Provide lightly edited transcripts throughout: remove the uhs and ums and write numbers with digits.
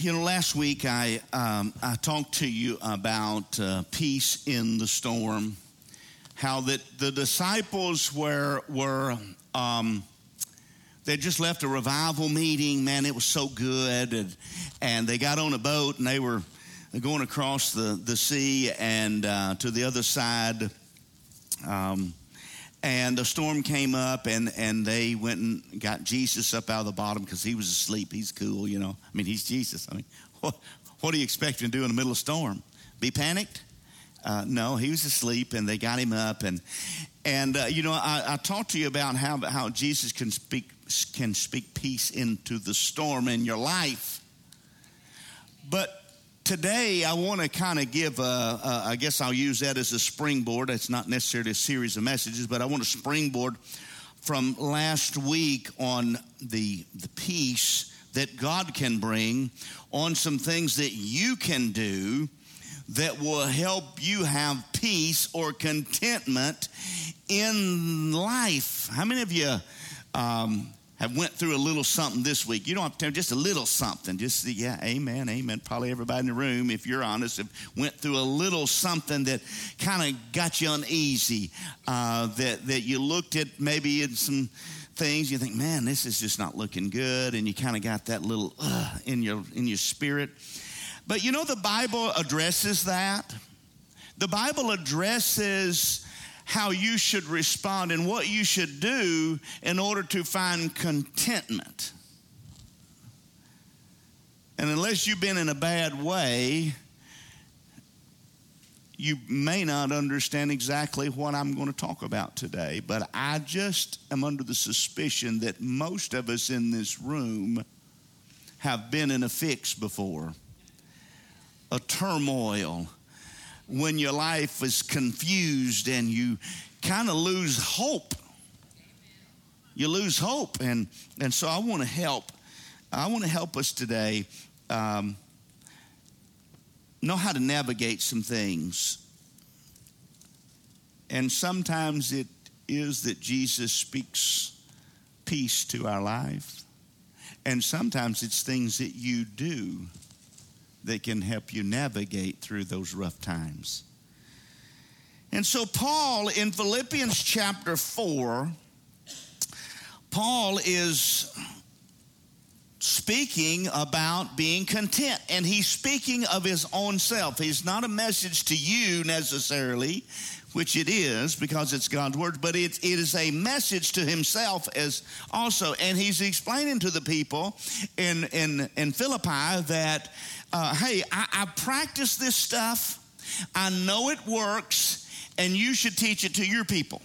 Last week I talked to you about peace in the storm, how that the disciples were they just left a revival meeting. Man, it was so good, and they got on a boat and they were going across the sea and to the other side. And the storm came up, and they went and got Jesus up out of the bottom because he was asleep. He's cool, you know. I mean, he's Jesus. I mean, what do you expect him to do in the middle of a storm? Be panicked? No, he was asleep, and they got him up. And I talked to you about how Jesus can speak peace into the storm in your life. But today, I want to kind of give, I guess I'll use that as a springboard. It's not necessarily a series of messages, but I want to springboard from last week on the peace that God can bring, on some things that you can do that will help you have peace or contentment in life. How many of you have went through a little something this week? You don't have to tell, just a little something. Just, yeah, amen. Probably everybody in the room, if you're honest, have went through a little something that kind of got you uneasy, that you looked at maybe in some things, you think, man, this is just not looking good, and you kind of got that little in your spirit. But you know, the Bible addresses that. The Bible addresses how you should respond and what you should do in order to find contentment. And unless you've been in a bad way, you may not understand exactly what I'm going to talk about today. But I just am under the suspicion that most of us in this room have been in a fix before, a turmoil, when your life is confused and you kind of lose hope. You lose hope. And so I want to help us today know how to navigate some things. And sometimes it is that Jesus speaks peace to our life. And sometimes it's things that you do that can help you navigate through those rough times. And so Paul, in Philippians chapter 4, Paul is speaking about being content, and he's speaking of his own self. He's not a message to you necessarily, which it is because it's God's word, but it is a message to himself as also. And he's explaining to the people in Philippi that, hey, I practice this stuff. I know it works, and you should teach it to your people.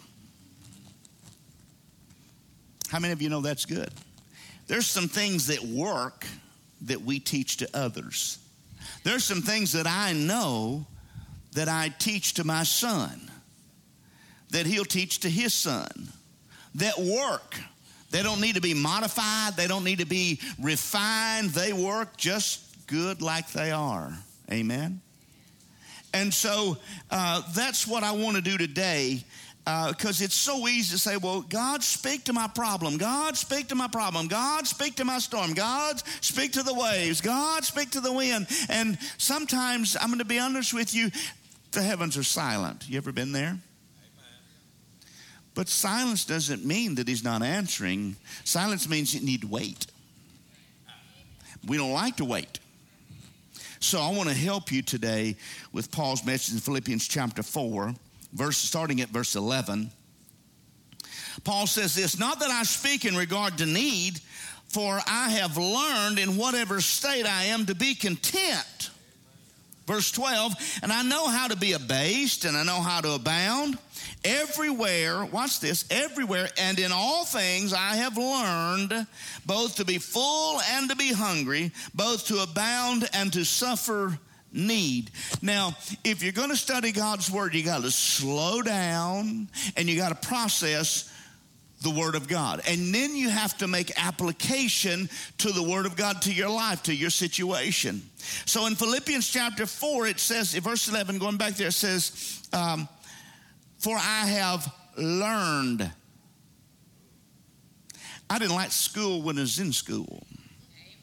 How many of you know that's good? There's some things that work that we teach to others. There's some things that I know that I teach to my son, that he'll teach to his son, that work. They don't need to be modified. They don't need to be refined. They work just good like they are. Amen? And so that's what I want to do today, because it's so easy to say, well, God, speak to my problem. God, speak to my problem. God, speak to my storm. God, speak to the waves. God, speak to the wind. And sometimes, I'm going to be honest with you, the heavens are silent. You ever been there? Amen. But silence doesn't mean that he's not answering. Silence means you need to wait. We don't like to wait. So I want to help you today with Paul's message in Philippians chapter 4, starting at verse 11. Paul says this, not that I speak in regard to need, for I have learned in whatever state I am to be content. Verse 12, and I know how to be abased, and I know how to abound. Everywhere, watch this, everywhere and in all things I have learned both to be full and to be hungry, both to abound and to suffer need. Now, if you're going to study God's word, you got to slow down and you got to process the word of God. And then you have to make application to the word of God, to your life, to your situation. So in Philippians chapter 4, it says, in verse 11, going back there, it says, for I have learned. I didn't like school when I was in school.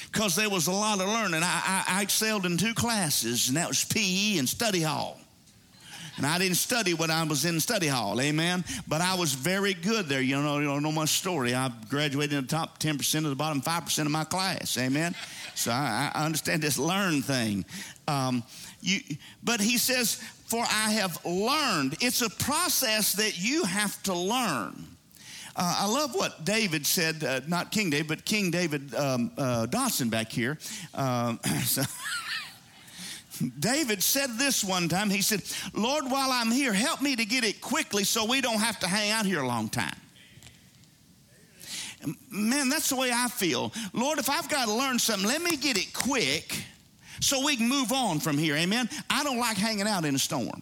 because there was a lot of learning. I excelled in 2 classes, and that was PE and study hall. And I didn't study when I was in study hall, amen? But I was very good there. You know my story. I graduated in the top 10% of the bottom 5% of my class, amen? So I understand this learn thing. But he says, for I have learned. It's a process that you have to learn. I love what David said, not King David, but King David Dawson back here. David said this one time. He said, Lord, while I'm here, help me to get it quickly so we don't have to hang out here a long time. Man, that's the way I feel. Lord, if I've got to learn something, let me get it quick so we can move on from here, amen? I don't like hanging out in a storm.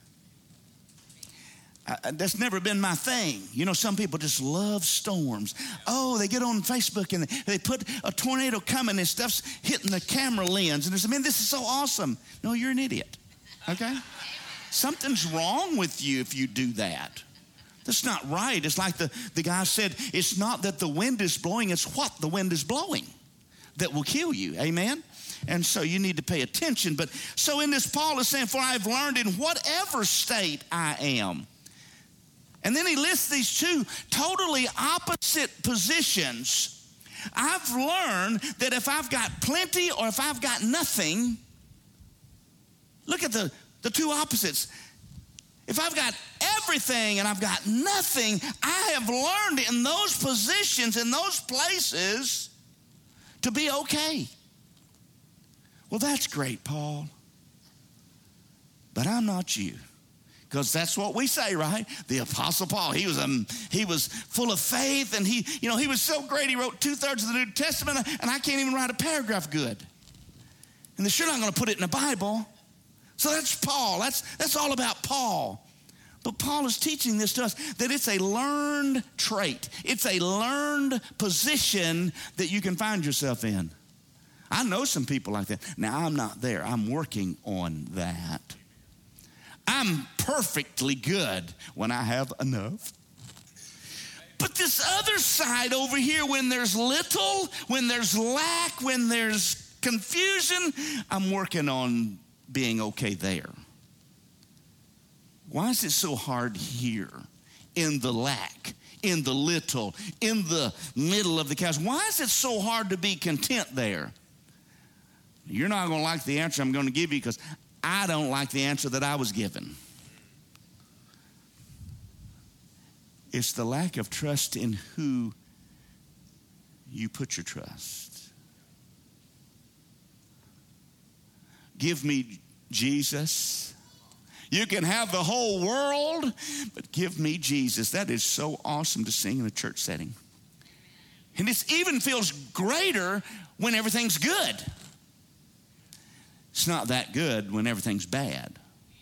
That's never been my thing. You know, some people just love storms. Oh, they get on Facebook and they put a tornado coming and stuff's hitting the camera lens. And they say, man, this is so awesome. No, you're an idiot, okay? Something's wrong with you if you do that. That's not right. It's like the guy said, it's not that the wind is blowing, it's what the wind is blowing that will kill you, amen? And so you need to pay attention. But so in this, Paul is saying, for I've learned in whatever state I am. And then he lists these 2 totally opposite positions. I've learned that if I've got plenty or if I've got nothing, look at the 2 opposites. If I've got everything and I've got nothing, I have learned in those positions, in those places, to be okay. Well, that's great, Paul. But I'm not you. Because that's what we say, right? The Apostle Paul, he was full of faith, and he was so great, he wrote 2/3 of the New Testament, and I can't even write a paragraph good. And they're sure not going to put it in the Bible. So that's Paul. That's all about Paul. But Paul is teaching this to us, that it's a learned trait. It's a learned position that you can find yourself in. I know some people like that. Now, I'm not there. I'm working on that. I'm perfectly good when I have enough. But this other side over here, when there's little, when there's lack, when there's confusion, I'm working on being okay there. Why is it so hard here in the lack, in the little, in the middle of the chaos? Why is it so hard to be content there? You're not going to like the answer I'm going to give you, because I don't like the answer that I was given. It's the lack of trust in who you put your trust. Give me Jesus. You can have the whole world, but give me Jesus. That is so awesome to sing in a church setting. And it even feels greater when everything's good. It's not that good when everything's bad.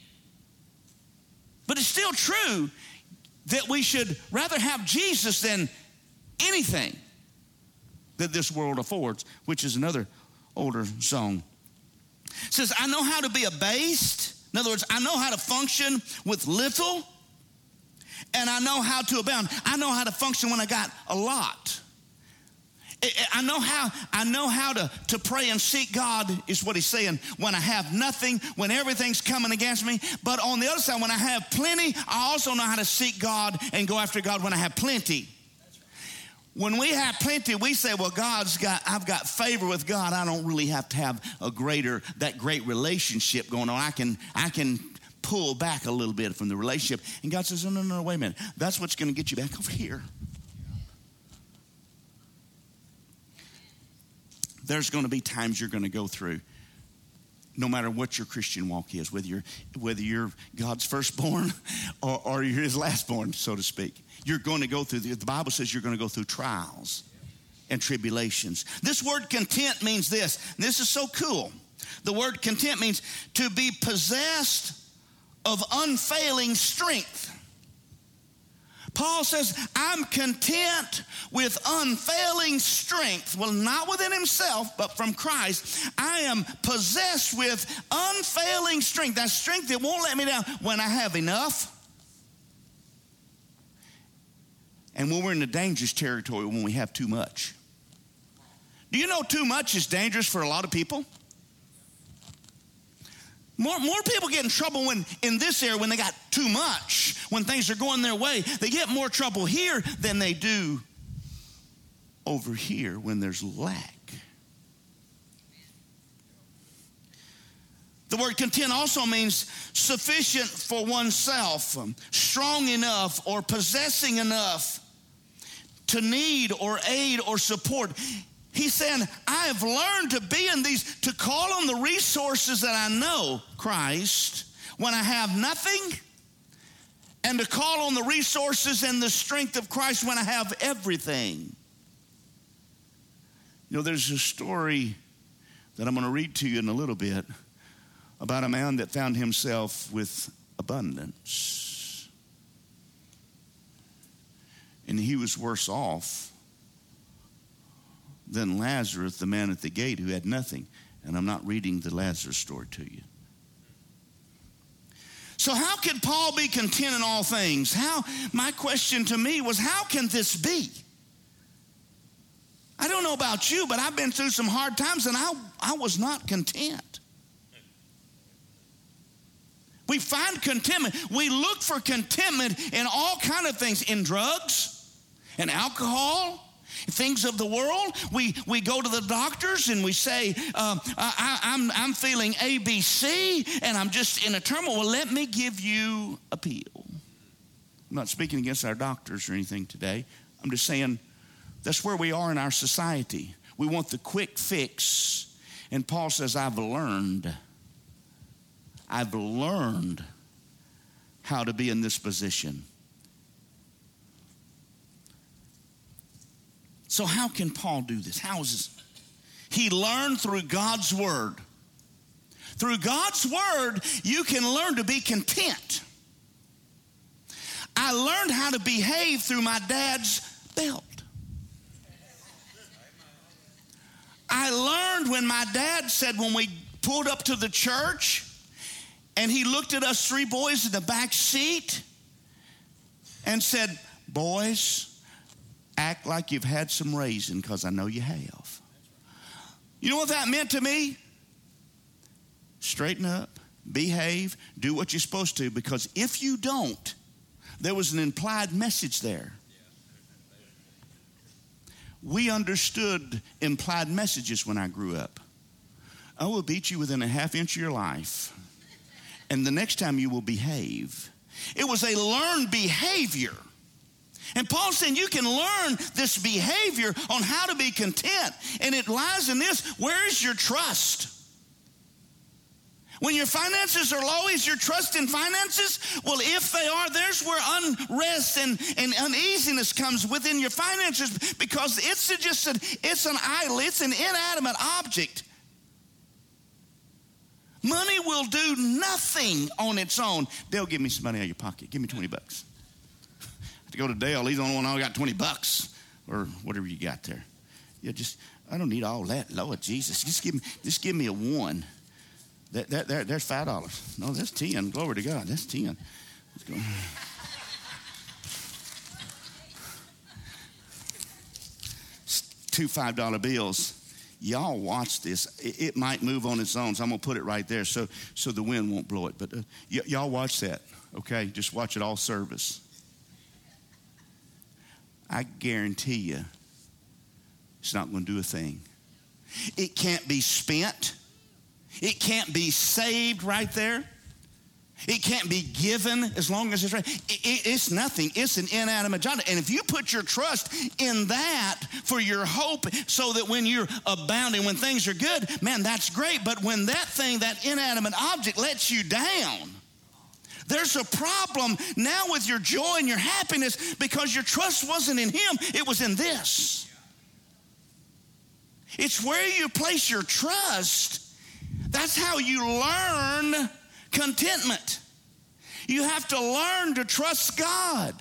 But it's still true that we should rather have Jesus than anything that this world affords, which is another older song. It says, I know how to be abased. In other words, I know how to function with little, and I know how to abound. I know how to function when I got a lot. I know how to pray and seek God, is what he's saying, when I have nothing, when everything's coming against me. But on the other side, when I have plenty, I also know how to seek God and go after God when I have plenty. When we have plenty, we say, well, I've got favor with God. I don't really have to have that great relationship going on. I can pull back a little bit from the relationship. And God says, no, wait a minute. That's what's going to get you back over here. There's going to be times you're going to go through, no matter what your Christian walk is, whether you're God's firstborn or you're his lastborn, so to speak. You're going to go through, the Bible says you're going to go through trials and tribulations. This word content means this. This is so cool. The word content means to be possessed of unfailing strength. Paul says, I'm content with unfailing strength. Well, not within himself, but from Christ. I am possessed with unfailing strength. That strength that won't let me down when I have enough. And when we're in the dangerous territory, when we have too much. Do you know too much is dangerous for a lot of people? More people get in trouble in this area when they got too much, when things are going their way. They get more trouble here than they do over here when there's lack. The word content also means sufficient for oneself, strong enough or possessing enough to need or aid or support. He's saying, I have learned to be in these, to call on the resources that I know, Christ, when I have nothing, and to call on the resources and the strength of Christ when I have everything. You know, there's a story that I'm going to read to you in a little bit about a man that found himself with abundance. And he was worse off than Lazarus, the man at the gate who had nothing. And I'm not reading the Lazarus story to you. So how could Paul be content in all things? My question to me was, how can this be? I don't know about you, but I've been through some hard times and I was not content. We find contentment. We look for contentment in all kind of things, in drugs and alcohol, things of the world. We go to the doctors and we say, I'm feeling ABC and I'm just in a turmoil. Well, let me give you a pill. I'm not speaking against our doctors or anything today. I'm just saying that's where we are in our society. We want the quick fix. And Paul says, I've learned how to be in this position. So how can Paul do this? How is this? He learned through God's word. Through God's word, you can learn to be content. I learned how to behave through my dad's belt. I learned when my dad said, when we pulled up to the church, and he looked at us three boys in the back seat and said, boys, act like you've had some raisin, because I know you have. You know what that meant to me? Straighten up, behave, do what you're supposed to, because if you don't, there was an implied message there. We understood implied messages when I grew up. I will beat you within a half inch of your life, and the next time you will behave. It was a learned behavior. And Paul's saying you can learn this behavior on how to be content. And it lies in this: where is your trust? When your finances are low, is your trust in finances? Well, if they are, there's where unrest and uneasiness comes within your finances, because it's an idol, it's an inanimate object. Money will do nothing on its own. Dale, give me some money out of your pocket. Give me $20. I have to go to Dale. He's the only one I got $20 or whatever you got there. Yeah, I don't need all that. Lord Jesus, just give me a one. There's $5. No, that's 10. Glory to God. That's 10. Let's go. Two $5 bills. Y'all watch this. It might move on its own, so I'm going to put it right there so the wind won't blow it. But y'all watch that, okay? Just watch it all service. I guarantee you it's not going to do a thing. It can't be spent. It can't be saved right there. It can't be given as long as it's right. It's nothing. It's an inanimate object. And if you put your trust in that for your hope, so that when you're abounding, when things are good, man, that's great. But when that thing, that inanimate object, lets you down, there's a problem now with your joy and your happiness, because your trust wasn't in him. It was in this. It's where you place your trust. That's how you learn contentment. You have to learn to trust God.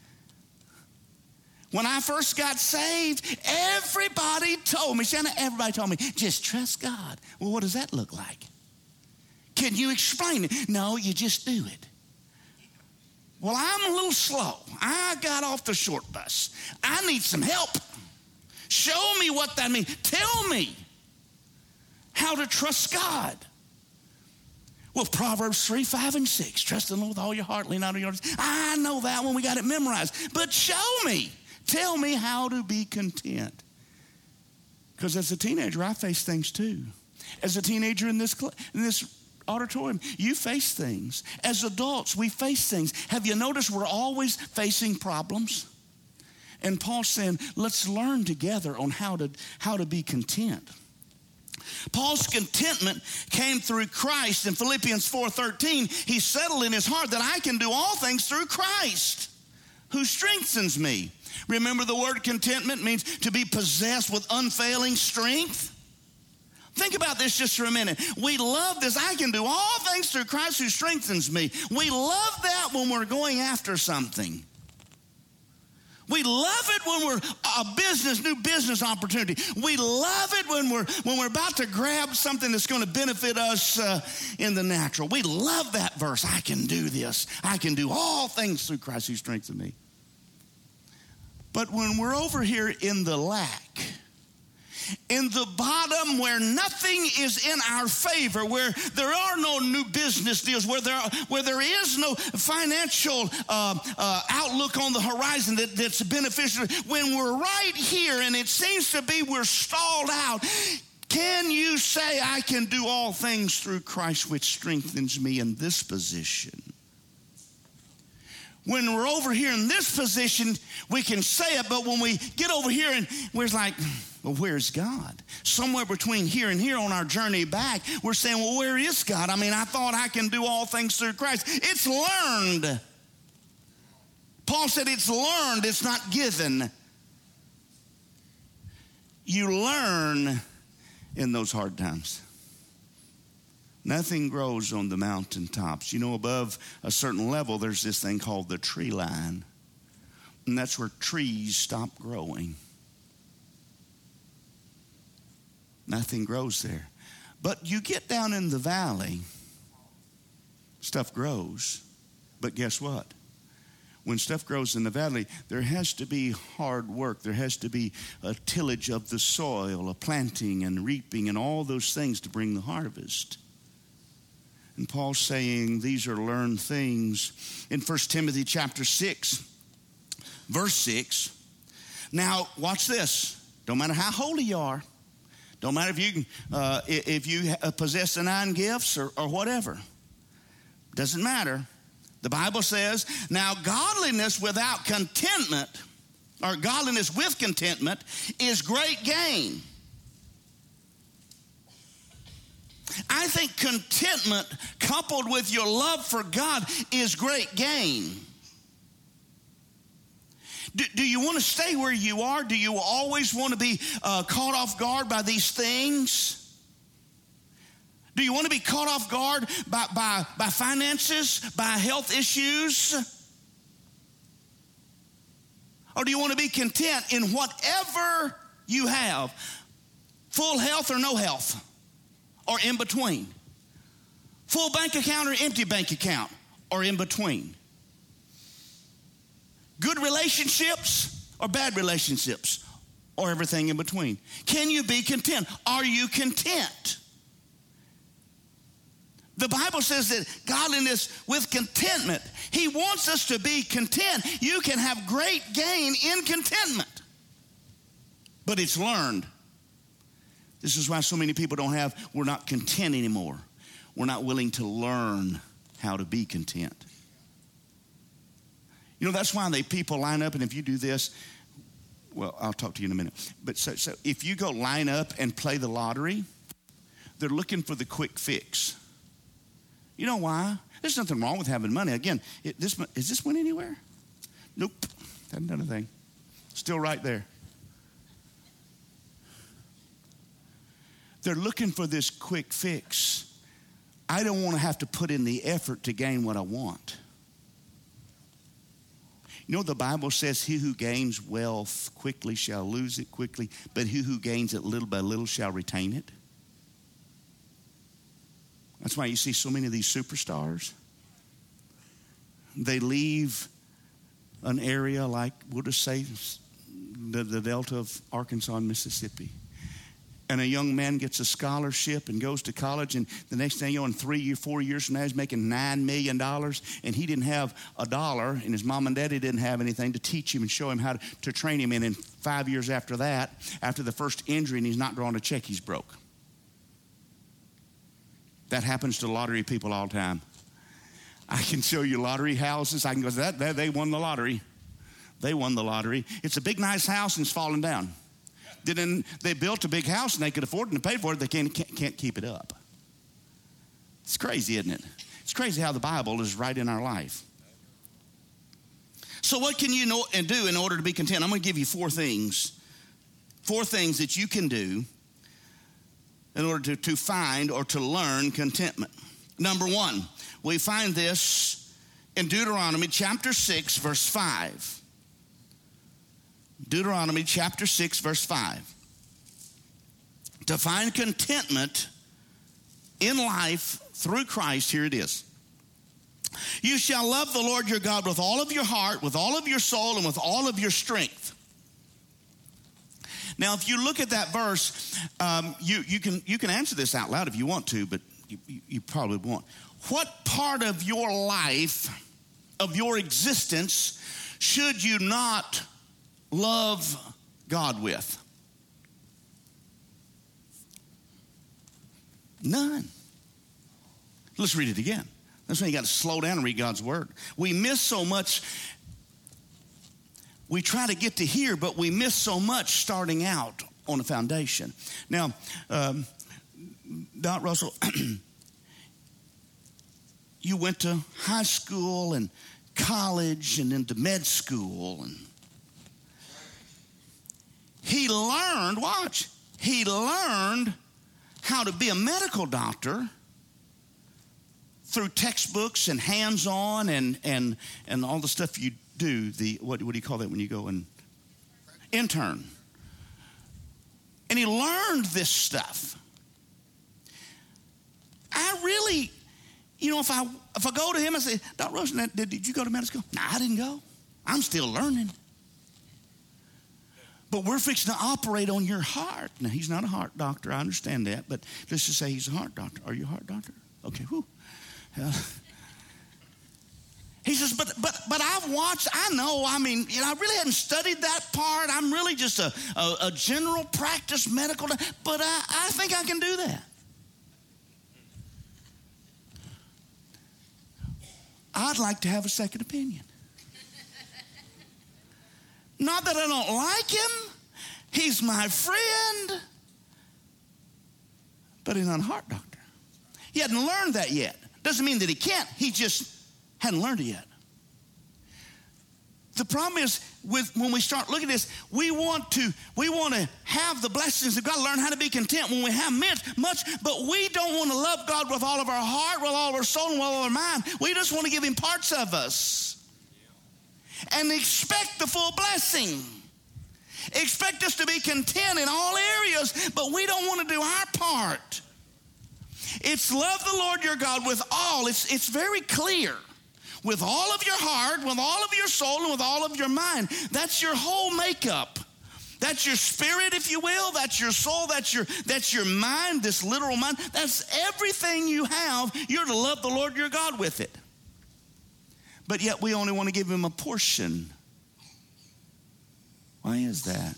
When I first got saved, everybody told me, Shanna, everybody told me, just trust God. Well, what does that look like? Can you explain it? No, you just do it. Well, I'm a little slow. I got off the short bus. I need some help. Show me what that means. Tell me how to trust God. Well, Proverbs 3, 5, and 6. Trust in the Lord with all your heart, lean not on your own. I know that one. We got it memorized. But show me. Tell me how to be content. Because as a teenager, I face things too. As a teenager in this auditorium, you face things. As adults, we face things. Have you noticed we're always facing problems? And Paul's saying, let's learn together on how to be content. Paul's contentment came through Christ. In Philippians 4:13, he settled in his heart that I can do all things through Christ, who strengthens me. Remember, the word contentment means to be possessed with unfailing strength. Think about this just for a minute. We love this. I can do all things through Christ who strengthens me. We love that when we're going after something. We love it when we're new business opportunity. We love it when we're about to grab something that's going to benefit us in the natural. We love that verse. I can do this. I can do all things through Christ who strengthens me. But when we're over here in the lack, in the bottom where nothing is in our favor, where there are no new business deals, where there is no financial outlook on the horizon that's beneficial, when we're right here and it seems to be we're stalled out, can you say, I can do all things through Christ which strengthens me in this position? When we're over here in this position, we can say it, but when we get over here and we're like, well, where's God? Somewhere between here and here on our journey back, we're saying, well, where is God? I mean, I thought I can do all things through Christ. It's learned. Paul said it's learned, it's not given. You learn in those hard times. Nothing grows on the mountaintops. You know, above a certain level, there's this thing called the tree line. And that's where trees stop growing. Nothing grows there. But you get down in the valley, stuff grows. But guess what? When stuff grows in the valley, there has to be hard work. There has to be a tillage of the soil, a planting and reaping and all those things to bring the harvest. And Paul's saying these are learned things. In 1 Timothy chapter 6, verse 6. Now, watch this. Don't matter how holy you are. Don't matter if you possess the 9 gifts or whatever. Doesn't matter. The Bible says, now godliness without contentment, or godliness with contentment, is great gain. I think contentment coupled with your love for God is great gain. Do you want to stay where you are? Do you always want to be caught off guard by these things? Do you want to be caught off guard by finances, by health issues? Or do you want to be content in whatever you have, full health or no health? Or in between? Full bank account or empty bank account? Or in between? Good relationships or bad relationships? Or everything in between? Can you be content? Are you content? The Bible says that godliness with contentment. He wants us to be content. You can have great gain in contentment. But it's learned. This is why so many people we're not content anymore. We're not willing to learn how to be content. You know, that's why people line up, and if you do this, well, I'll talk to you in a minute. But so if you go line up and play the lottery, they're looking for the quick fix. You know why? There's nothing wrong with having money. Again, is this went anywhere? Nope, haven't done a thing. Still right there. They're looking for this quick fix. I don't want to have to put in the effort to gain what I want. You know, the Bible says, he who gains wealth quickly shall lose it quickly, but he who gains it little by little shall retain it. That's why you see so many of these superstars. They leave an area like, we'll just say, the Delta of Arkansas and Mississippi. And a young man gets a scholarship and goes to college, and the next thing you know, in 3 or 4 years from now, he's making $9 million, and he didn't have $1, and his mom and daddy didn't have anything to teach him and show him how to train him. And in 5 years after that, after the first injury, and he's not drawing a check, he's broke. That happens to lottery people all the time. I can show you lottery houses. I can go, they won the lottery. They won the lottery. It's a big, nice house, and it's falling down. Then they built a big house and they could afford it and pay for it. They can't keep it up. It's crazy, isn't it? It's crazy how the Bible is right in our life. So what can you know and do in order to be content? I'm going to give you 4 things. 4 things that you can do in order to find or to learn contentment. Number 1, we find this in Deuteronomy chapter 6, verse 5. Deuteronomy chapter 6, verse 5. To find contentment in life through Christ, here it is. You shall love the Lord your God with all of your heart, with all of your soul, and with all of your strength. Now, if you look at that verse, you can answer this out loud if you want to, but you probably won't. What part of your life, of your existence, should you not love God with? None. Let's read it again. That's when you got to slow down and read God's word. We miss so much. We try to get to here, but we miss so much starting out on a foundation. Now, Dot Russell, you went to high school and college and into med school, and he learned how to be a medical doctor through textbooks and hands-on and all the stuff you do. What do you call that when you go and intern? And he learned this stuff. I really, if I go to him and say, Dr. Rushing, did you go to medical school? No, I didn't go. I'm still learning. But we're fixing to operate on your heart. Now, he's not a heart doctor. I understand that. But let's just say he's a heart doctor. Are you a heart doctor? Okay, whew. He says, but I've watched, I know, I really hadn't studied that part. I'm really just a general practice medical, but I think I can do that. I'd like to have a second opinion. Not that I don't like him. He's my friend. But he's not a heart doctor. He hadn't learned that yet. Doesn't mean that he can't. He just hadn't learned it yet. The problem is when we start looking at this, we want to have the blessings of God, learn how to be content when we have much, but we don't want to love God with all of our heart, with all of our soul, and with all of our mind. We just want to give him parts of us and expect the full blessing. Expect us to be content in all areas, but we don't want to do our part. It's love the Lord your God with all. It's very clear. With all of your heart, with all of your soul, and with all of your mind. That's your whole makeup. That's your spirit, if you will. That's your soul. That's your mind, this literal mind. That's everything you have. You're to love the Lord your God with it. But yet we only want to give him a portion. Why is that?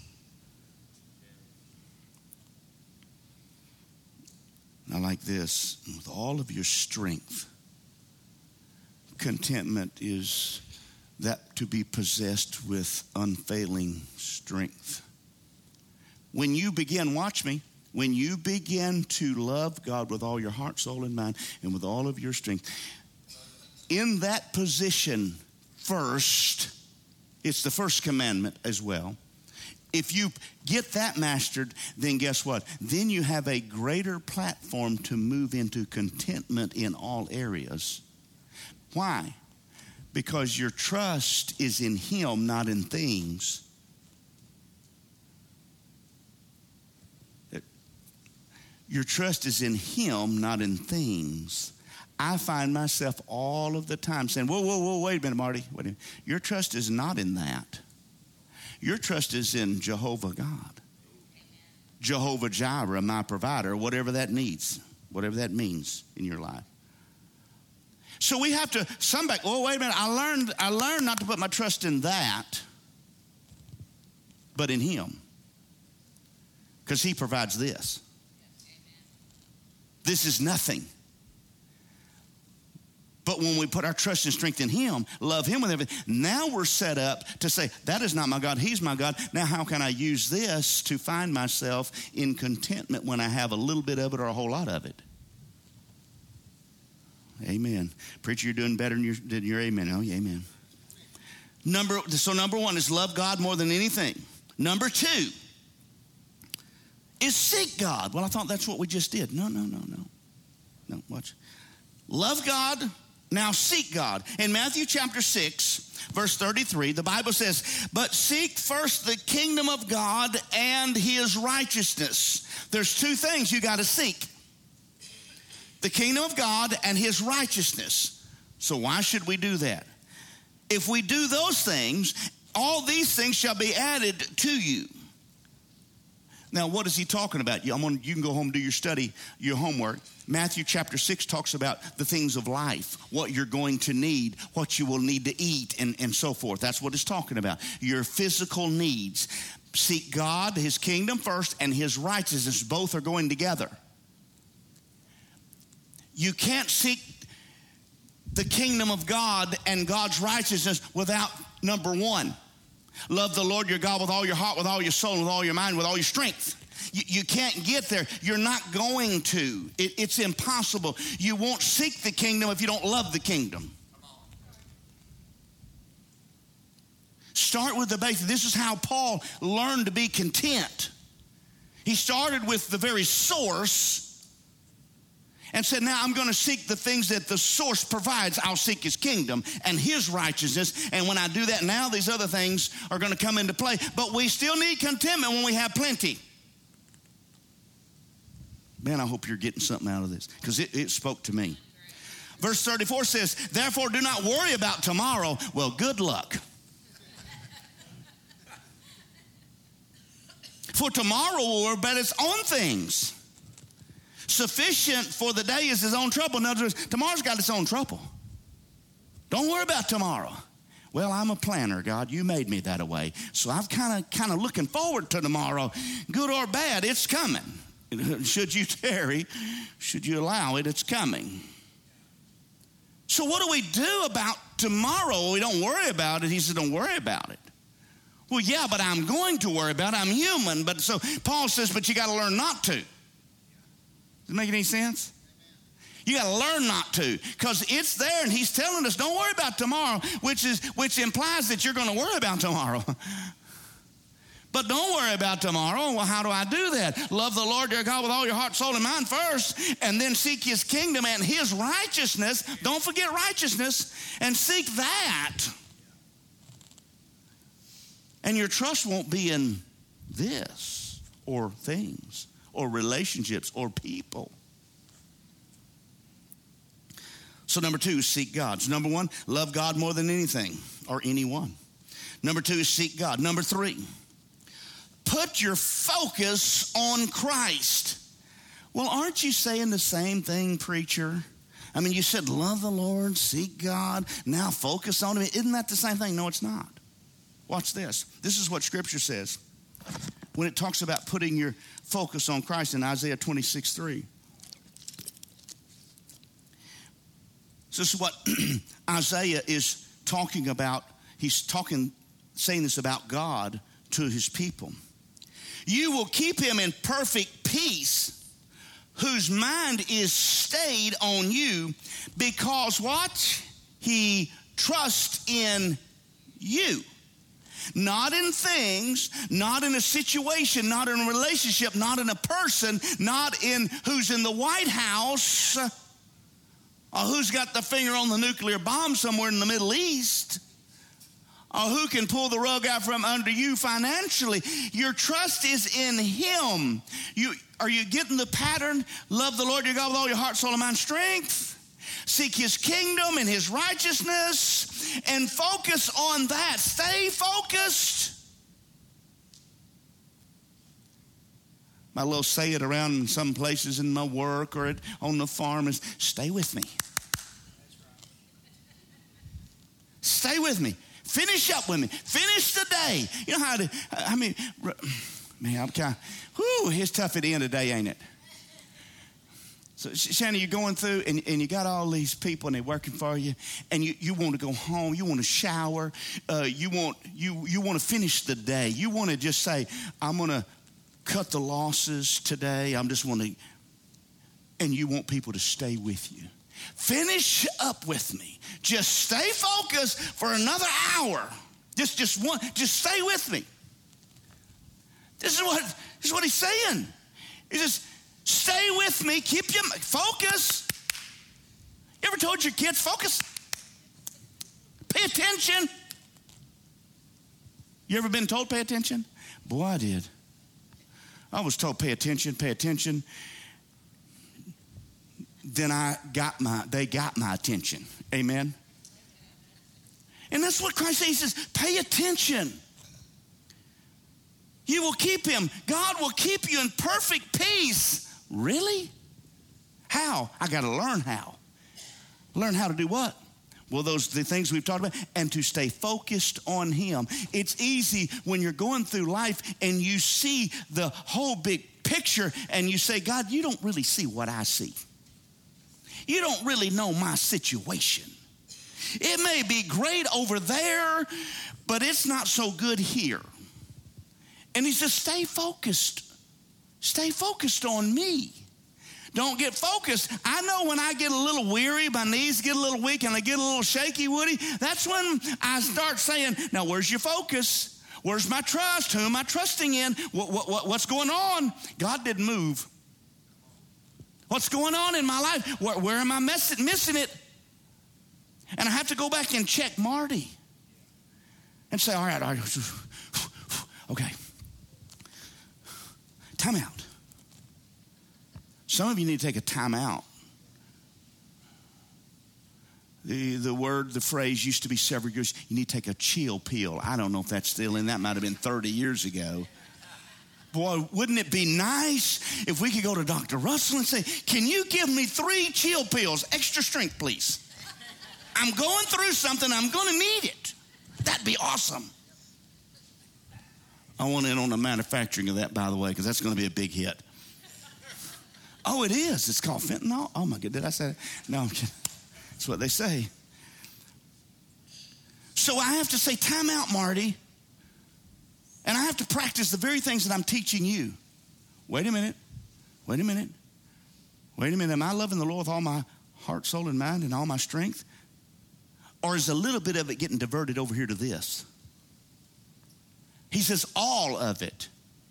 I like this. With all of your strength. Contentment is that to be possessed with unfailing strength. When you begin, watch me, when you begin to love God with all your heart, soul, and mind, and with all of your strength, in that position first, it's the first commandment as well. If you get that mastered, then guess what? Then you have a greater platform to move into contentment in all areas. Why? Because your trust is in him, not in things. Your trust is in him, not in things. I find myself all of the time saying, whoa, wait a minute, Marty. Wait a minute. Your trust is not in that. Your trust is in Jehovah God. Jehovah Jireh, my provider, whatever that means in your life. So we have to, wait a minute, I learned not to put my trust in that, but in him. Because he provides this. This is nothing. But when we put our trust and strength in him, love him with everything, now we're set up to say, that is not my God, he's my God. Now how can I use this to find myself in contentment when I have a little bit of it or a whole lot of it? Amen. Preacher, you're doing better than your amen. Oh, yeah, amen. Number one is love God more than anything. Number two is seek God. Well, I thought that's what we just did. No, watch. Love God, now seek God. In Matthew chapter 6, verse 33, the Bible says, but seek first the kingdom of God and his righteousness. There's two things you got to seek. The kingdom of God and his righteousness. So why should we do that? If we do those things, all these things shall be added to you. Now, what is he talking about? You can go home and do your study, your homework. Matthew chapter 6 talks about the things of life, what you're going to need, what you will need to eat, and so forth. That's what it's talking about. Your physical needs. Seek God, his kingdom first, and his righteousness. Both are going together. You can't seek the kingdom of God and God's righteousness without number one. Love the Lord your God with all your heart, with all your soul, with all your mind, with all your strength. You can't get there. You're not going to. It's impossible. You won't seek the kingdom if you don't love the kingdom. Start with the basics. This is how Paul learned to be content. He started with the very source and said, now I'm going to seek the things that the source provides. I'll seek his kingdom and his righteousness. And when I do that, now these other things are going to come into play. But we still need contentment when we have plenty. Man, I hope you're getting something out of this, because it spoke to me. Verse 34 says, therefore do not worry about tomorrow. Well, good luck. For tomorrow will worry about its own things. Sufficient for the day is his own trouble. In other words, tomorrow's got its own trouble. Don't worry about tomorrow. Well, I'm a planner, God. You made me that way. So I'm kind of looking forward to tomorrow. Good or bad, it's coming. Should you tarry, should you allow it, it's coming. So what do we do about tomorrow? We don't worry about it. He said, don't worry about it. Well, yeah, but I'm going to worry about it. I'm human. But so Paul says, but you got to learn not to. Does it make any sense? You got to learn not to, because it's there, and he's telling us don't worry about tomorrow, which implies that you're going to worry about tomorrow. But don't worry about tomorrow. Well, how do I do that? Love the Lord your God with all your heart, soul, and mind first, and then seek his kingdom and his righteousness. Don't forget righteousness, and seek that. And your trust won't be in this or things or relationships or people. So number two is seek God. So number one, love God more than anything or anyone. Number two is seek God. Number three, put your focus on Christ. Well, aren't you saying the same thing, preacher? I mean, you said love the Lord, seek God, now focus on him. Isn't that the same thing? No, it's not. Watch this. This is what Scripture says when it talks about putting your focus on Christ in Isaiah 26:3. So this is what Isaiah is talking about. He's saying this about God to his people. You will keep him in perfect peace, whose mind is stayed on you, because what? He trusts in you. Not in things, not in a situation, not in a relationship, not in a person, not in who's in the White House, or who's got the finger on the nuclear bomb somewhere in the Middle East, or who can pull the rug out from under you financially. Your trust is in him. Are you getting the pattern? Love the Lord your God with all your heart, soul, and mind, strength. Seek his kingdom and his righteousness and focus on that. Stay focused. My little say it around in some places in my work or on the farm is, stay with me. Stay with me. Finish up with me. Finish the day. You know how man, I'm kind of, it's tough at the end of the day, ain't it? So, Shannon, you're going through and you got all these people and they're working for you and you want to go home. You want to shower. You want to finish the day. You want to just say, I'm going to cut the losses today. I'm just want to, and you want people to stay with you. Finish up with me. Just stay focused for another hour. Just stay with me. This is what he's saying. He says, stay with me. Keep your focus. You ever told your kids, focus? Pay attention. You ever been told pay attention? Boy, I did. I was told pay attention, pay attention. Then they got my attention. Amen. And that's what Christ says. He says, pay attention. You will keep him. God will keep you in perfect peace. Really? How? I got to learn how. Learn how to do what? Well, the things we've talked about, and to stay focused on him. It's easy when you're going through life and you see the whole big picture and you say, God, you don't really see what I see. You don't really know my situation. It may be great over there, but it's not so good here. And he says, stay focused. Stay focused on me. Don't get focused. I know when I get a little weary, my knees get a little weak, and I get a little shaky, Woody, that's when I start saying, now where's your focus? Where's my trust? Who am I trusting in? What's going on? God didn't move. What's going on in my life? Where am I missing it? And I have to go back and check Marty and say, all right, okay. Time out. Some of you need to take a time out. The phrase used to be several years, you need to take a chill pill. I don't know if that's still in. That might have been 30 years ago. Boy, wouldn't it be nice if we could go to Dr. Russell and say, can you give me 3 chill pills, extra strength, please? I'm going through something. I'm going to need it. That'd be awesome. I want in on the manufacturing of that, by the way, because that's going to be a big hit. Oh, it is. It's called fentanyl. Oh, my God. Did I say that? No, I'm kidding. That's what they say. So I have to say, time out, Marty. And I have to practice the very things that I'm teaching you. Wait a minute. Wait a minute. Wait a minute. Am I loving the Lord with all my heart, soul, and mind and all my strength? Or is a little bit of it getting diverted over here to this? He says all of it.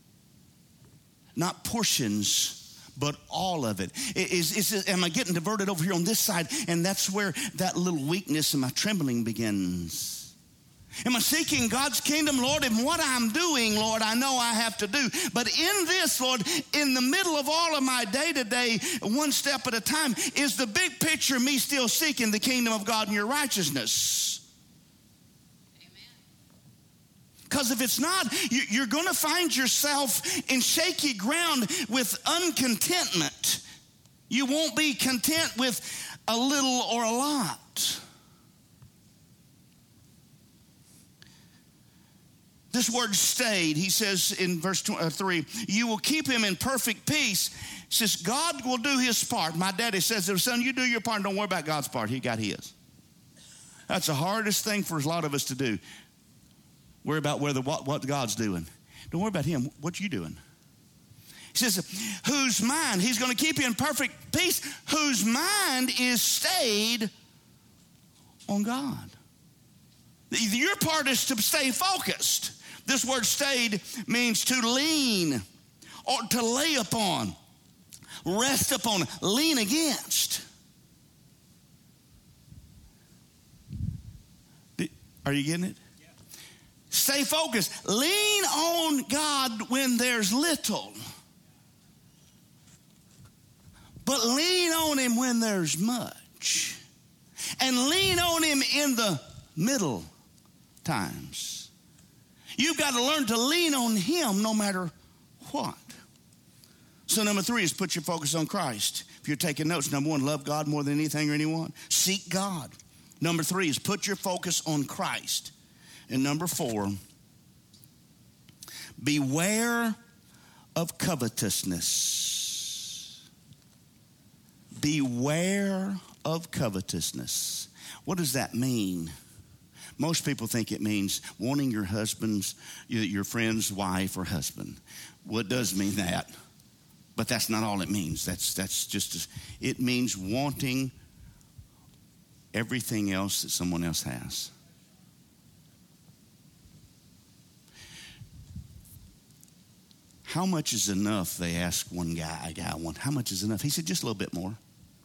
Not portions, but all of it. Am I getting diverted over here on this side? And that's where that little weakness and my trembling begins. Am I seeking God's kingdom, Lord? And what I'm doing, Lord, I know I have to do. But in this, Lord, in the middle of all of my day-to-day, one step at a time, is the big picture me still seeking the kingdom of God and your righteousness. Because if it's not, you're going to find yourself in shaky ground with uncontentment. You won't be content with a little or a lot. This word stayed, he says in verse 3, you will keep him in perfect peace. He says, God will do his part. My daddy says, son, you do your part and don't worry about God's part. He got his. That's the hardest thing for a lot of us to do. Worry about what God's doing. Don't worry about him. What you doing? He says, whose mind, he's going to keep you in perfect peace, whose mind is stayed on God. Your part is to stay focused. This word stayed means to lean or to lay upon, rest upon, lean against. Are you getting it? Yeah. Stay focused. Lean on God when there's little. But lean on him when there's much. And lean on him in the middle times. You've got to learn to lean on him no matter what. So number 3 is put your focus on Christ. If you're taking notes, number 1, love God more than anything or anyone. Seek God. Number 3 is put your focus on Christ. And number 4, beware of covetousness. Beware of covetousness. What does that mean? Most people think it means wanting your husband's, your friend's wife or husband. Well, it does mean that, but that's not all it means. That's just, it means wanting everything else that someone else has. How much is enough? They asked one guy, how much is enough? He said, just a little bit more.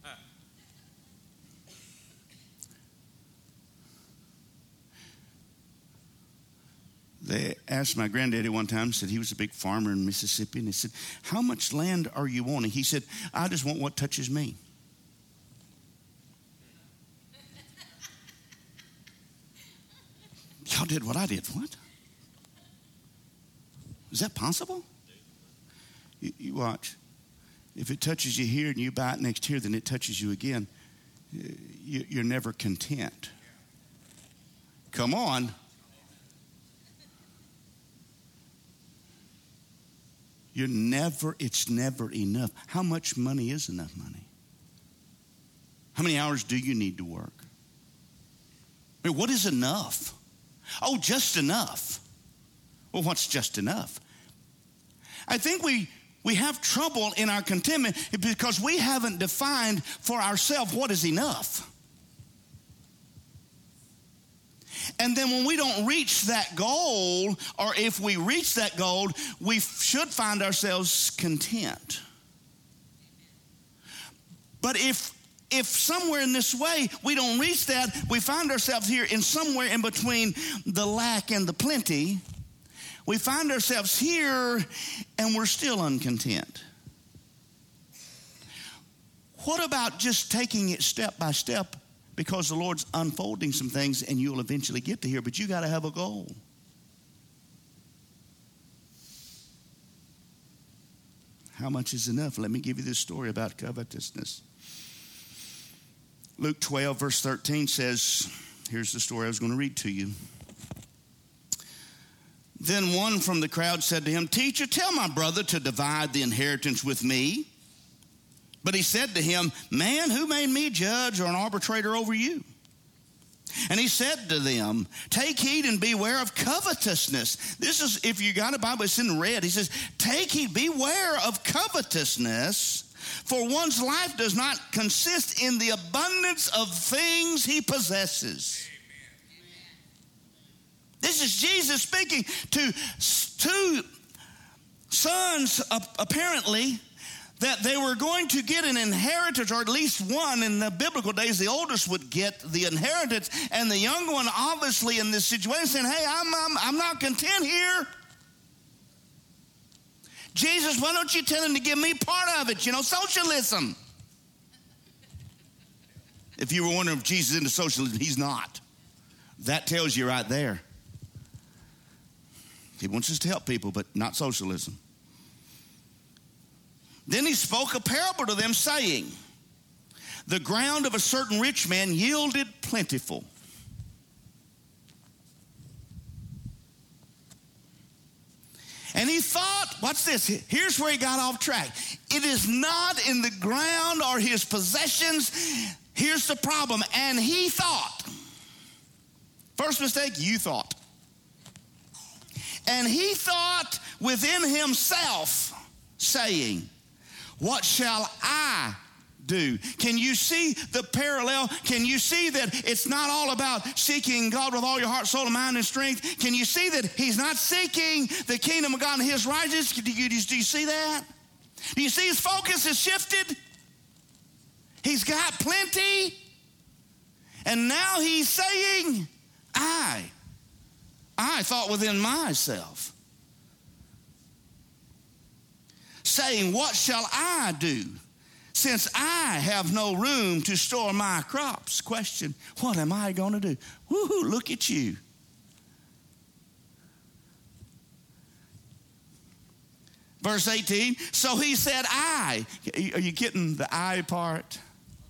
They asked my granddaddy one time, said he was a big farmer in Mississippi, and they said, how much land are you wanting? He said, I just want what touches me. Y'all did what I did. What? Is that possible? You watch. If it touches you here and you buy it next year, then it touches you again. You're never content. Come on. It's never enough. How much money is enough money? How many hours do you need to work? I mean, what is enough? Oh, just enough. Well, what's just enough? I think we have trouble in our contentment because we haven't defined for ourselves what is enough. And then when we don't reach that goal, or if we reach that goal, we should find ourselves content. But if somewhere in this way we don't reach that, we find ourselves here in somewhere in between the lack and the plenty, we find ourselves here and we're still uncontent. What about just taking it step by step? Because the Lord's unfolding some things and you'll eventually get to here, but you got to have a goal. How much is enough? Let me give you this story about covetousness. Luke 12, verse 13 says, here's the story I was going to read to you. Then one from the crowd said to him, Teacher, tell my brother to divide the inheritance with me. But he said to him, Man, who made me judge or an arbitrator over you? And he said to them, Take heed and beware of covetousness. This is, if you got a Bible, it's in red. He says, Take heed, beware of covetousness, for one's life does not consist in the abundance of things he possesses. This is Jesus speaking to two sons, apparently, that they were going to get an inheritance, or at least one. In the biblical days, the oldest would get the inheritance, and the younger one, obviously, in this situation, saying, Hey, I'm not content here. Jesus, why don't you tell him to give me part of it? Socialism. If you were wondering if Jesus is into socialism, he's not. That tells you right there. He wants us to help people, but not socialism. Then he spoke a parable to them, saying, The ground of a certain rich man yielded plentiful. And he thought, watch this, here's where he got off track. It is not in the ground or his possessions. Here's the problem. And he thought. First mistake, you thought. And he thought within himself, saying, What shall I do? Can you see the parallel? Can you see that it's not all about seeking God with all your heart, soul, and mind, and strength? Can you see that he's not seeking the kingdom of God and his righteousness? Do you see that? Do you see his focus has shifted? He's got plenty. And now he's saying, I thought within myself, saying, What shall I do, since I have no room to store my crops? Question, what am I going to do? Woo-hoo, look at you. Verse 18, so he said, I. Are you getting the I part?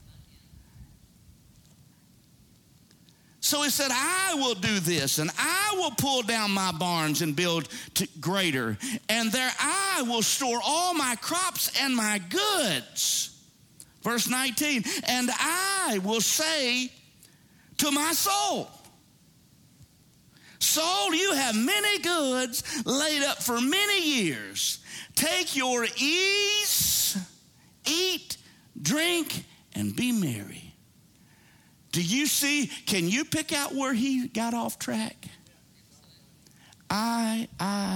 So he said, I will do this, and I will pull down my barns and build greater, and there I will store all my crops and my goods. Verse 19, and I will say to my soul, soul, you have many goods laid up for many years. Take your ease, eat, drink, and be merry. Do you see, can you pick out where he got off track? I.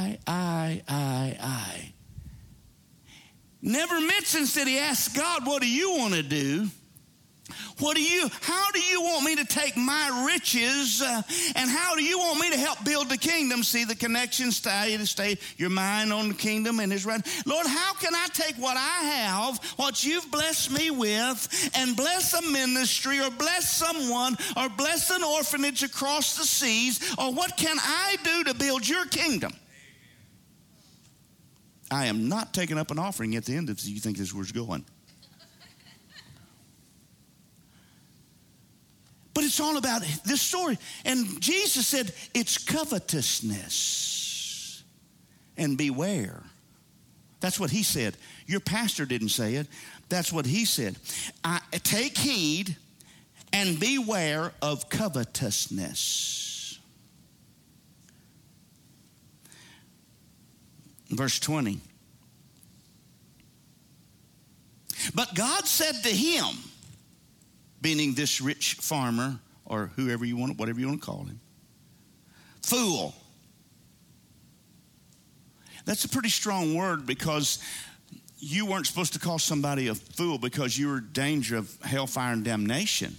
Never mentions that he asked God, what do you want to do? How do you want me to take my riches and how do you want me to help build the kingdom? See the connection, stay your mind on the kingdom and his right. Lord, how can I take what I have, what you've blessed me with, and bless a ministry or bless someone or bless an orphanage across the seas, or what can I do to build your kingdom? I am not taking up an offering at the end if you think this is where it's going. But it's all about this story. And Jesus said, it's covetousness. And beware. That's what he said. Your pastor didn't say it. That's what he said. Take heed and beware of covetousness. Verse 20. But God said to him, meaning this rich farmer, or whoever you want, whatever you want to call him, fool. That's a pretty strong word, because you weren't supposed to call somebody a fool because you were in danger of hellfire and damnation.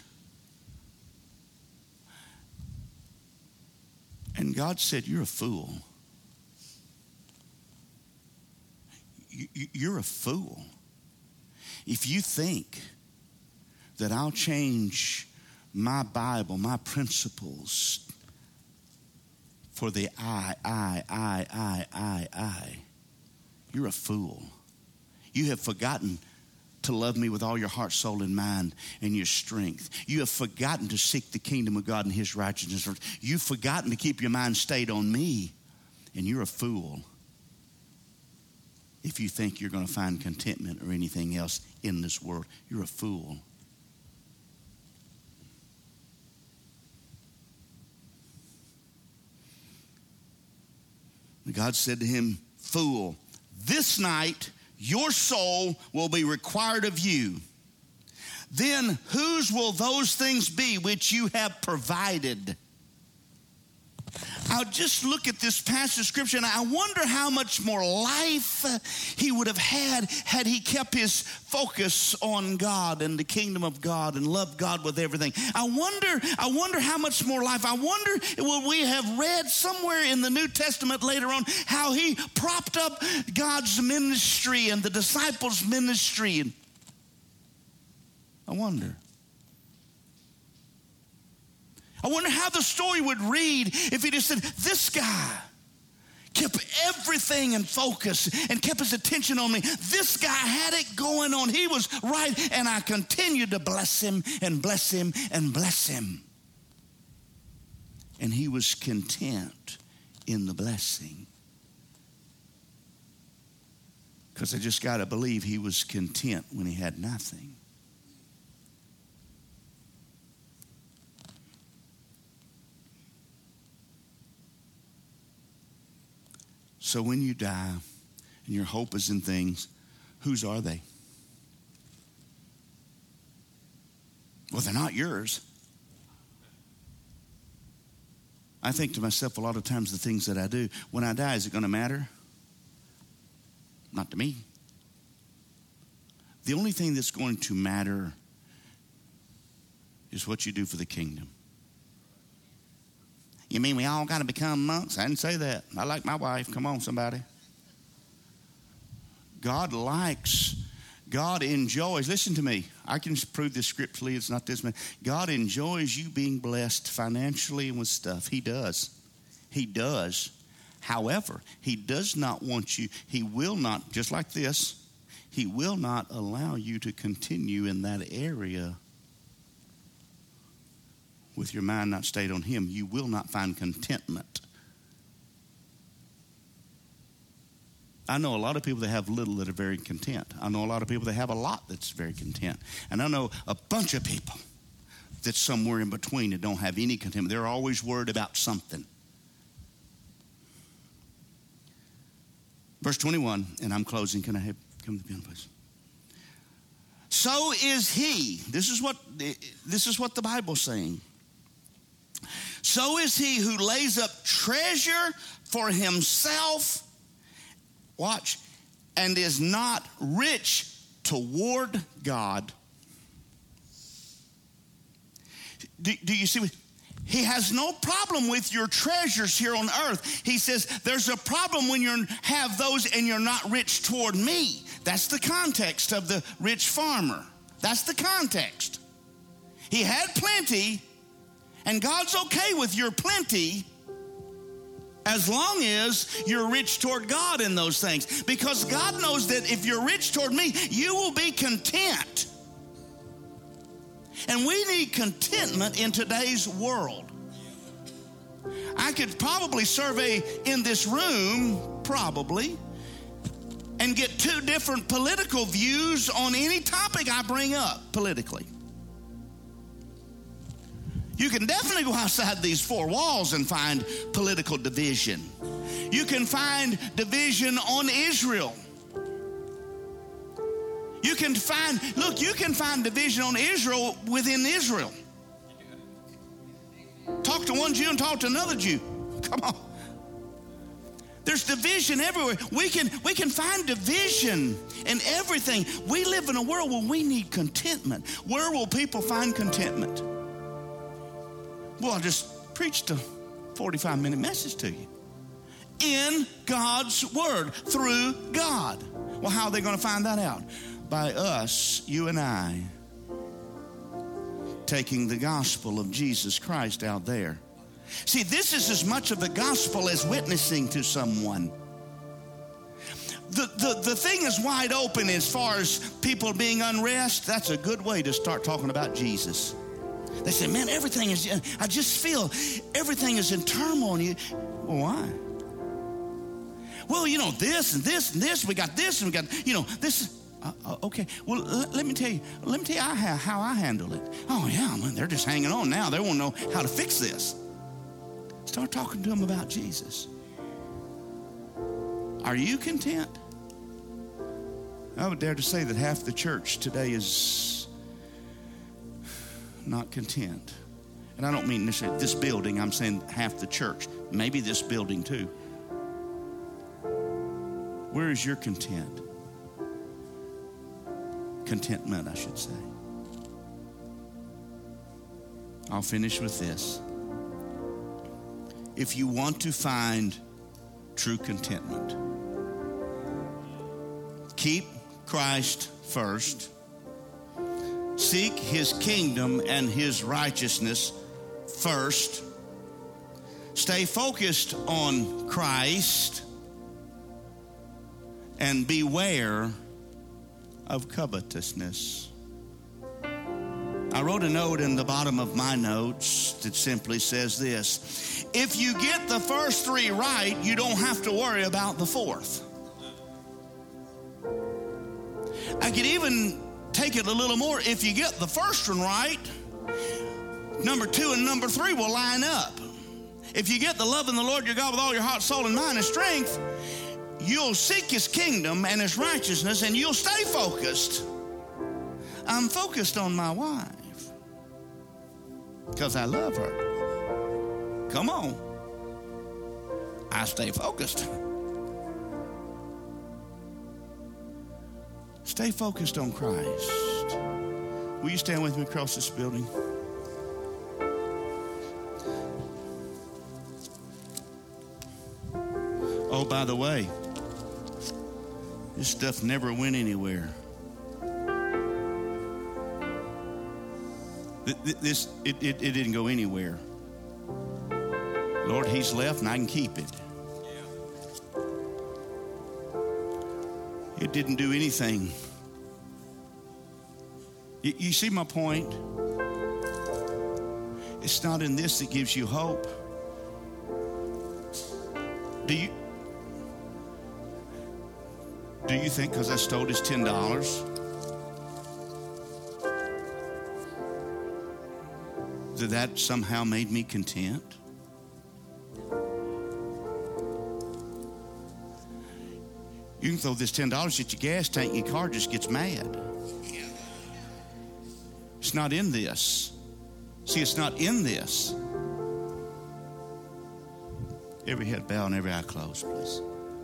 And God said, you're a fool. You're a fool. If you think that I'll change my Bible, my principles for the I. You're a fool. You have forgotten to love me with all your heart, soul, and mind, and your strength. You have forgotten to seek the kingdom of God and his righteousness. You've forgotten to keep your mind stayed on me, and you're a fool if you think you're going to find contentment or anything else in this world. You're a fool. God said to him, fool, this night your soul will be required of you. Then whose will those things be which you have provided? I'll just look at this passage of scripture and I wonder how much more life he would have had he kept his focus on God and the kingdom of God and loved God with everything. I wonder how much more life. I wonder, will we have read somewhere in the New Testament later on how he propped up God's ministry and the disciples' ministry. I wonder how the story would read if he just said, this guy kept everything in focus and kept his attention on me. This guy had it going on. He was right, and I continued to bless him and bless him and bless him. And he was content in the blessing. Because I just got to believe he was content when he had nothing. So when you die and your hope is in things, whose are they? Well, they're not yours. I think to myself a lot of times the things that I do, when I die, is it going to matter? Not to me. The only thing that's going to matter is what you do for the kingdom. You mean we all got to become monks? I didn't say that. I like my wife. Come on, somebody. God enjoys, listen to me. I can prove this scripturally. It's not this man. God enjoys you being blessed financially and with stuff. He does. He does. However, he does not want you, he will not, just like this, he will not allow you to continue in that area with your mind not stayed on him. You will not find contentment. I know a lot of people that have little that are very content. I know a lot of people that have a lot that's very content. And I know a bunch of people that's somewhere in between that don't have any contentment. They're always worried about something. Verse 21, and I'm closing. Can I have come to the piano, please? So is he. This is what the Bible's saying. So is he who lays up treasure for himself, watch, and is not rich toward God. Do you see? He has no problem with your treasures here on earth. He says there's a problem when you have those and you're not rich toward me. That's the context of the rich farmer. That's the context. He had plenty, and God's okay with your plenty as long as you're rich toward God in those things. Because God knows that if you're rich toward me, you will be content. And we need contentment in today's world. I could probably survey in this room, and get two different political views on any topic I bring up politically. You can definitely go outside these four walls and find political division. You can find division on Israel. You can find division on Israel within Israel. Talk to one Jew and talk to another Jew. Come on. There's division everywhere. We can find division in everything. We live in a world where we need contentment. Where will people find contentment? Well, I just preached a 45-minute message to you. In God's Word, through God. Well, how are they going to find that out? By us, you and I, taking the gospel of Jesus Christ out there. See, this is as much of the gospel as witnessing to someone. The thing is wide open as far as people being unrest. That's a good way to start talking about Jesus. They say, man, I just feel everything is in turmoil. Well, why? Well, this and this and this. We got this and we got, this. Okay, well, let me tell you how I handle it. Oh, yeah, man, they're just hanging on now. They won't know how to fix this. Start talking to them about Jesus. Are you content? I would dare to say that half the church today is not content. And I don't mean necessarily this building. I'm saying half the church. Maybe this building too. Where is your contentment, I should say. I'll finish with this. If you want to find true contentment, keep Christ first. Seek his kingdom and his righteousness first. Stay focused on Christ and beware of covetousness. I wrote a note in the bottom of my notes that simply says this: if you get the first three right, you don't have to worry about the fourth. I could even take it a little more. If you get the first one right, number 2 and number 3 will line up. If you get the love in the Lord your God with all your heart, soul, and mind and strength, you'll seek his kingdom and his righteousness, and you'll stay focused. I'm focused on my wife because I love her. Come on. I stay focused. Stay focused on Christ. Will you stand with me across this building? Oh, by the way, this stuff never went anywhere. It didn't go anywhere. Lord, he's left and I can keep it. It didn't do anything. You see my point? It's not in this that gives you hope. Do you think because I stole his $10 that somehow made me content? You can throw this $10 at your gas tank and your car just gets mad. It's not in this. See, it's not in this. Every head bowed and every eye closed, please.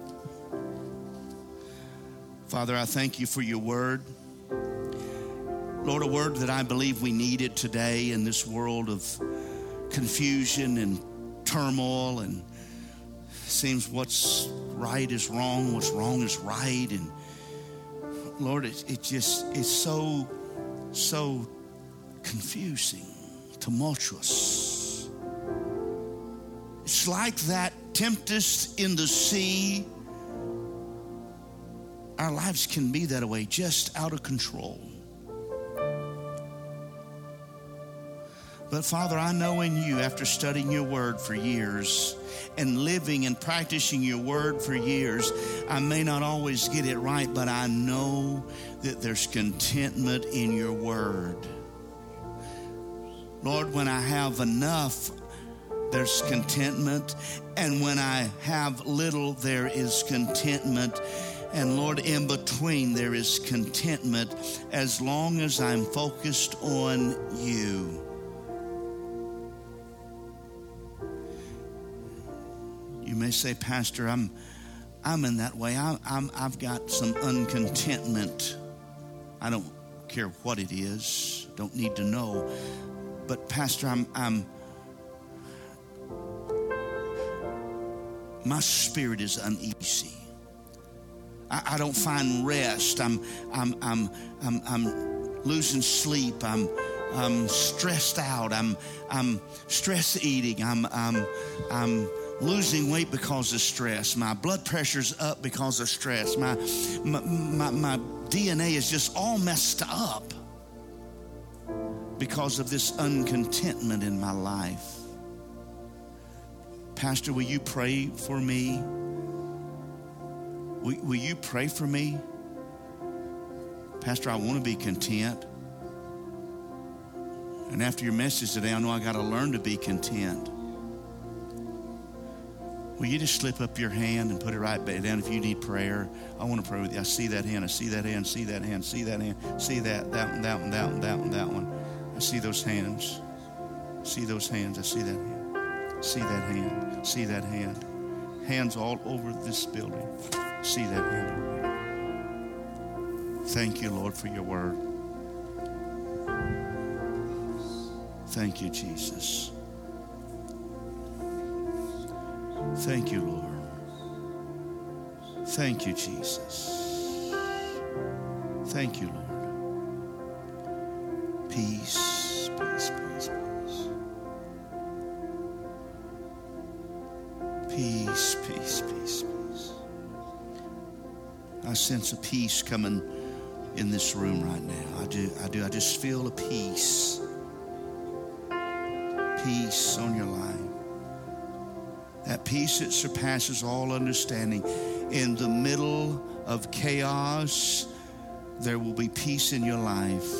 Father, I thank you for your word. Lord, a word that I believe we needed today in this world of confusion and turmoil, and seems what's right is wrong, what's wrong is right. And Lord, it's so confusing, tumultuous. It's like that tempest in the sea. Our lives can be that way, just out of control. But Father, I know in you, after studying your word for years and living and practicing your word for years, I may not always get it right, but I know that there's contentment in your word. Lord, when I have enough, there's contentment. And when I have little, there is contentment. And Lord, in between, there is contentment as long as I'm focused on you. You may say, Pastor, I'm in that way. I've got some uncontentment. I don't care what it is. Don't need to know. But Pastor, my spirit is uneasy. I don't find rest. I'm losing sleep. I'm stressed out. I'm stress eating. I'm losing weight because of stress. My blood pressure's up because of stress. My DNA is just all messed up because of this uncontentment in my life. Pastor, will you pray for me? Will you pray for me? Pastor, I want to be content. And after your message today, I know I got to learn to be content. Will you just slip up your hand and put it right back down if you need prayer? I want to pray with you. I see that hand. I see that hand. See that hand. See that hand. See that. That one. That one. That one. That one. That one. I see those hands. See those hands. I see that hand. See that hand. See that hand. Hands all over this building. See that hand. Thank you, Lord, for your word. Thank you, Jesus. Thank you, Lord. Thank you, Jesus. Thank you, Lord. Peace, peace, peace, peace. Peace, peace, peace, peace. I sense a peace coming in this room right now. I do. I just feel a peace. Peace on your life. That peace that surpasses all understanding. In the middle of chaos, there will be peace in your life.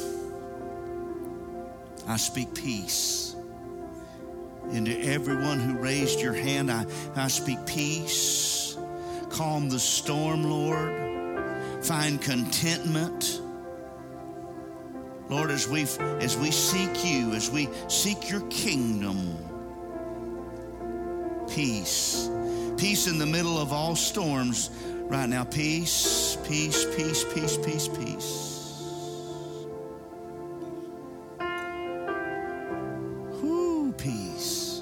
I speak peace. Into everyone who raised your hand, I speak peace. Calm the storm, Lord. Find contentment. Lord, as we seek you, as we seek your kingdom, peace. Peace in the middle of all storms right now. Peace, peace, peace, peace, peace, peace. Whoo, peace.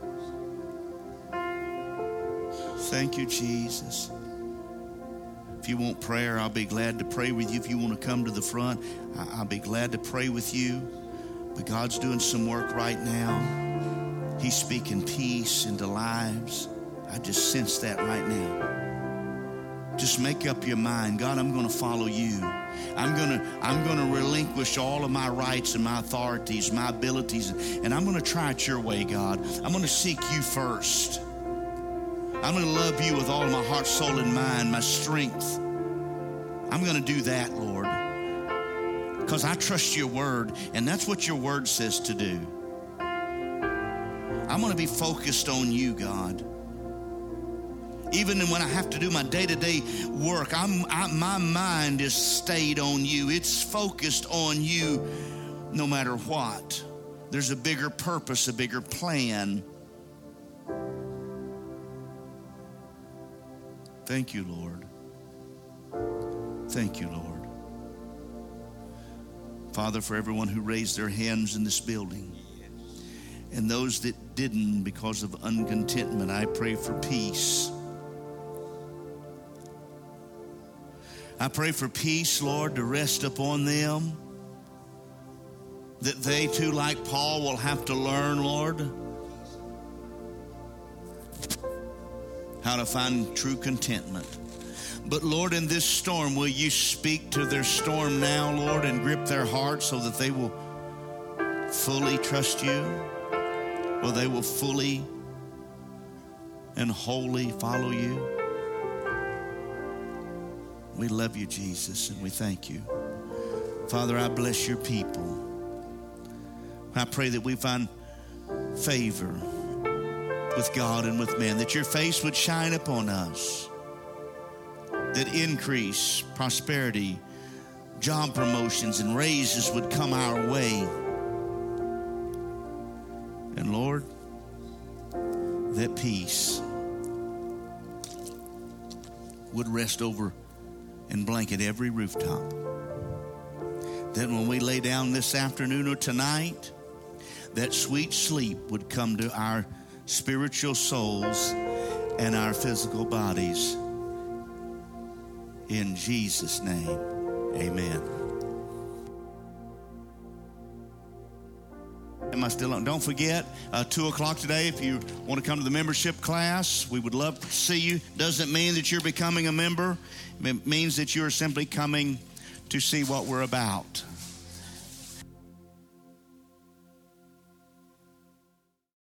Thank you, Jesus. If you want prayer, I'll be glad to pray with you. If you want to come to the front, I'll be glad to pray with you. But God's doing some work right now. He's speaking peace into lives. I just sense that right now. just make up your mind. God, I'm going to follow you. I'm going to relinquish all of my rights and my authorities, my abilities, and I'm going to try it your way, God. I'm going to seek you first. I'm going to love you with all of my heart, soul, and mind, my strength. I'm going to do that, Lord, because I trust your word, and that's what your word says to do. I'm going to be focused on you, God. Even when I have to do my day-to-day work, my mind is stayed on you. It's focused on you no matter what. There's a bigger purpose, a bigger plan. Thank you, Lord. Thank you, Lord. Father, for everyone who raised their hands in this building and those that didn't because of uncontentment, I pray for peace. I pray for peace, Lord, to rest upon them, that they too, like Paul, will have to learn, Lord, how to find true contentment. But Lord, in this storm, will you speak to their storm now, Lord, and grip their hearts so that they will fully trust you, or they will fully and wholly follow you? We love you, Jesus, and we thank you. Father, I bless your people. I pray that we find favor with God and with men, that your face would shine upon us, that increase, prosperity, job promotions, and raises would come our way. And Lord, that peace would rest over and blanket every rooftop. That when we lay down this afternoon or tonight, that sweet sleep would come to our spiritual souls and our physical bodies. In Jesus' name, amen. Am I still on? Don't forget, 2 o'clock today, if you want to come to the membership class, we would love to see you. Doesn't mean that you're becoming a member. It means that you're simply coming to see what we're about.